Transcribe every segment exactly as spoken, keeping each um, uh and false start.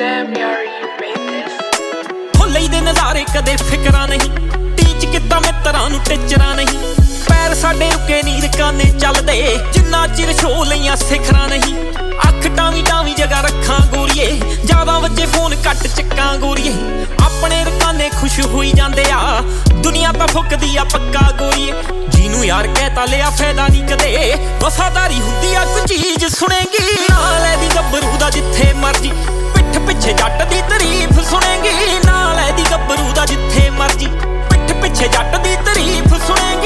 Damn, yar, you made this. ਹੋ ਲਈਦੇ ਨਜ਼ਾਰੇ ਕਦੇ ਫਿਕਰਾਂ ਨਹੀਂ, ਟੀਚ ਕੀਤਾ ਮਿੱਤਰਾਂ ਨੂੰ ਟਿਚਰਾਂ ਨਹੀਂ। ਪੈਰ ਸਾਡੇ ਰੁਕੇ ਨੀ ਰਕਾਨੇ ਚੱਲਦੇ, ਜਿੰਨਾ ਚਿਰ ਛੋ ਲਈਆਂ ਸਿਖਰਾਂ ਨਹੀਂ। ਅੱਖ ਟਾਵੀਂ ਟਾਵੀਂ ਜਗ੍ਹਾ ਰੱਖਾਂ ਗੋਰੀਏ, ਜ਼ਿਆਦਾ ਵੱਜੇ ਫੋਨ ਘੱਟ ਚੱਕਾਂ ਗੋਰੀਏ। ਆਪਣੇ ਰਕਾਨੇ ਖੁਸ਼ ਹੋਈ ਜਾਂਦੇ ਆ, ਦੁਨੀਆ ਤਾਂ ਫੁੱਕਦੀ ਆ ਪੱਕਾ ਗੋਰੀਏ। ਜਿਹਨੂੰ ਯਾਰ ਕਹਿਤਾ ਲਿਆ ਫਾਇਦਾ ਨੀ ਕਦੇ, ਵਫਾਦਾਰੀ ਹੁੰਦੀ ਆ ਕੋਈ ਚੀਜ਼ ਸੁਣੇਗੀ। ਨਾਲ ਇਹਦੀ ਗੱਭਰੂ ਦਾ ਜਿੱਥੇ ਮਰਜੀ, ਪਿੱਠ ਪਿੱਛੇ ਜੱਟ ਦੀ ਤਾਰੀਫ ਸੁਣੇਗੀ। ਨਾਲ ਇਹਦੀ ਗੱਭਰੂ ਦਾ ਜਿੱਥੇ ਮਰਜੀ, ਪਿੱਠ ਪਿੱਛੇ ਜੱਟ ਦੀ ਤਾਰੀਫ ਸੁਣੇਗੀ।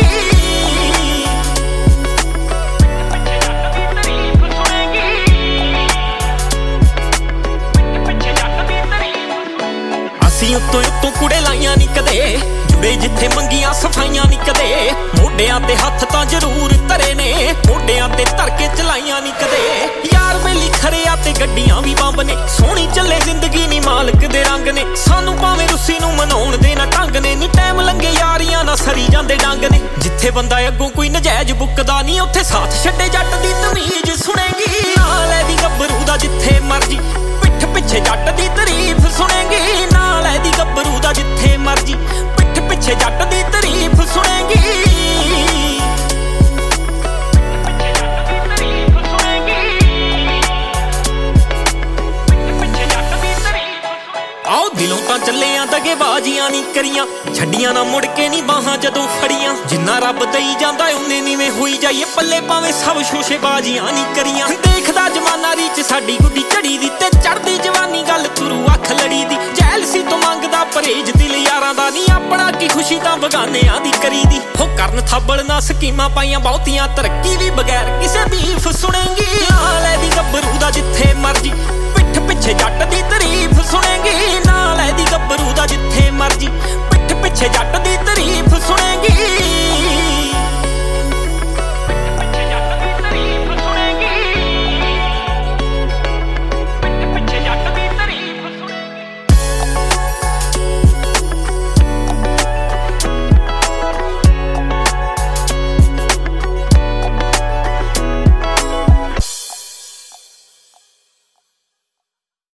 ਅਸੀਂ ਉੱਤੋਂ ਉੱਤੋਂ ਕੁੜੇ ਲਾਈਆਂ ਨੀ ਕਦੇ, ਜੁੜੇ ਜਿੱਥੇ ਮੰਗੀਆਂ ਸਫਾਈਆਂ ਨੀ ਕਦੇ। ਮੋਢਿਆਂ ਤੇ ਹੱਥ ਤਾਂ ਜ਼ਰੂਰ ਧਰੇ ਨੇ, ਮੋਢਿਆਂ ਤੇ ਧਰ ਕੇ ਚਲਾਈਆਂ ਨੀ ਕਦੇ। ਯਾਰ ਬੇਲੀ ਖਰਿਆ ਤੇ ਗੱਡੀਆਂ ਵੀ ਬੰਬ ਨੇ, ਸੋਹਣੀ ਚੱਲੇ ਜ਼ਿੰਦਗੀ ਨੀ ਮਾਲਕ ਦੇ ਰੰਗ ਨੇ। ਸਾਨੂੰ ਭਾਵੇਂ ਰੁੱਸੀ ਨੂੰ ਮਨਾਉਣ ਦੇ ਨਾ ਢੰਗ ਨੇ, ਨੀ ਟਾਈਮ ਲੰਘੇ ਯਾਰੀਆਂ ਨਾ ਸਰੀ ਜਾਂਦੇ ਡੰਗ ਨੇ। ਜਿੱਥੇ ਬੰਦਾ ਅੱਗੋਂ ਕੋਈ ਨਜਾਇਜ਼ ਬੁੱਕਦਾ ਨੀ, ਉੱਥੇ ਸਾਥ ਛੱਡੇ ਜੱਟ ਦੀ ਤਮੀਜ਼ ਸੁਣੇਗੀ। ਨਾਲ ਇਹਦੀ ਗੱਭਰੂ ਦਾ ਜਿੱਥੇ ਮਰਜੀ, ਪਿੱਠ ਪਿੱਛੇ ਜੱਟ ਦੀ ਤਾਰੀਫ ਸੁਣੇਗੀ। ਨਾਲ ਇਹਦੀ ਗੱਭਰੂ ਦਾ ਜਿੱਥੇ ਮਰਜੀ, ਪਿੱਠ ਪਿੱਛੇ ਜੱਟ ਦੀ ਤਾਰੀਫ ਸੁਣੇਗੀ। ਆਓ ਦਿਲੋਂ ਤਾਂ ਚੱਲੇ ਆ ਦਗੇਬਾਜ਼ੀਆਂ ਨੀ ਕਰੀਆਂ, ਛੱਡੀਆਂ ਨਾ ਮੁੜ ਕੇ ਨੀ ਬਾਹਾਂ ਜਦੋਂ ਫੜੀਆਂ। ਜਿੰਨਾ ਰੱਬ ਦਈ ਜਾਂਦਾ ਉਹਨੇ ਨੀਵੇਂ ਹੋਈ ਜਾਈਏ, ਪੱਲੇ ਭਾਵੇਂ ਸਭ ਸ਼ੋਸ਼ੇਬਾਜ਼ੀਆਂ ਨੀ ਕਰੀਆਂ। ਦੇਖਦਾ ਜਮਾਨਾ ਰੀਚ ਸਾਡੀ ਗੁੱਡੀ ਝੜੀ ਦੀ, ਤੇ ਚੜਦੀ ਜਵਾਨੀ ਗੱਲ ਤੁਰੂ ਅੱਖ ਲੜੀ ਦੀ। ਜੈਲਸੀ ਤੋਂ ਮੰਗਦਾ ਪਰਹੇਜ ਦਿਲ ਯਾਰਾਂ ਦਾ ਨੀ, ਆਪਣਾ ਕੀ ਖੁਸ਼ੀ ਤਾਂ ਬਗਾਨਿਆਂ ਦੀ ਕਰੀ ਦੀ। ਹੋ ਕਰਨ ਥੱਬਲ ਨਾ ਸਕੀਮਾਂ ਪਾਈਆਂ ਬਹੁਤੀਆਂ, ਤਰੱਕੀ ਵੀ ਬਗੈਰ ਕਿਸੇ ਬੀਫ ਸੁਣੇਗੀ। ਨਾਲ ਇਹਦੀ ਗੱਭਰੂ ਦਾ ਜਿੱਥੇ ਮਰਜੀ, ਪਿੱਠ ਪਿੱਛੇ ਜੱਟ